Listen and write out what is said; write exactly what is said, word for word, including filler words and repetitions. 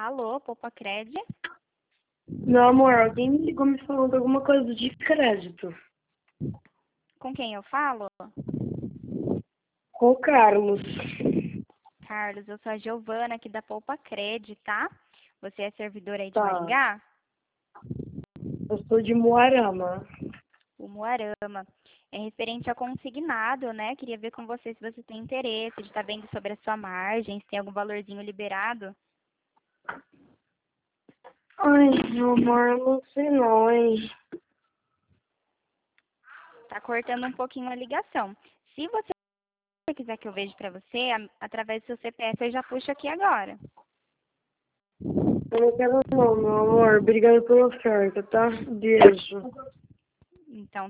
Alô, Poupa Cred? Meu amor, alguém me ligou me falando alguma coisa de crédito. Com quem eu falo? Com o Carlos. Carlos, eu sou a Giovana aqui da Poupa Cred, tá? Você é servidora aí de Tá. Maringá? Eu sou de Moarama. O Moarama. É referente a consignado, né? Queria ver com você se você tem interesse de estar vendo sobre a sua margem, se tem algum valorzinho liberado. Ai, meu amor, eu não sei não, hein? Tá cortando um pouquinho a ligação. Se você quiser que eu veja pra você, a- através do seu C P F, eu já puxo aqui agora. Eu não quero não, meu amor. Obrigada pela oferta, tá? Beijo. Então,